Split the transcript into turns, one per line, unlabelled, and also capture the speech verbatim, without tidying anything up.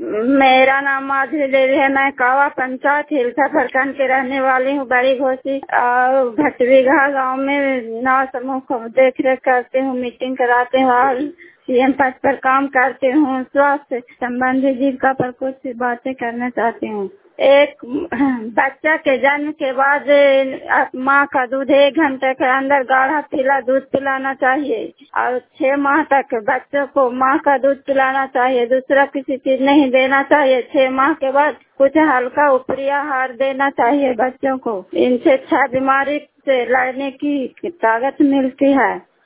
मेरा नाम माधुरी देवी है। मैं कावा पंचायत हिलसा प्रखंड के रहने वाली हूँ। बड़ी घोसी और भटवीघा गांव में नौ समूह को देख रेख करती हूँ, मीटिंग कराते हूँ और सीएम पद पर काम करती हूँ। स्वास्थ्य संबंधी जीविका पर कुछ बातें करना चाहती हूँ। एक बच्चा के जन्म के बाद माँ का दूध एक घंटे के अंदर गाढ़ा पीला दूध पिलाना चाहिए और छह माह तक बच्चों को माँ का दूध पिलाना चाहिए। दूसरा किसी चीज नहीं देना चाहिए। छह माह के बाद कुछ हल्का ऊपरी आहार देना चाहिए बच्चों को। इनसे छह बीमारी से लड़ने की ताकत मिलती है।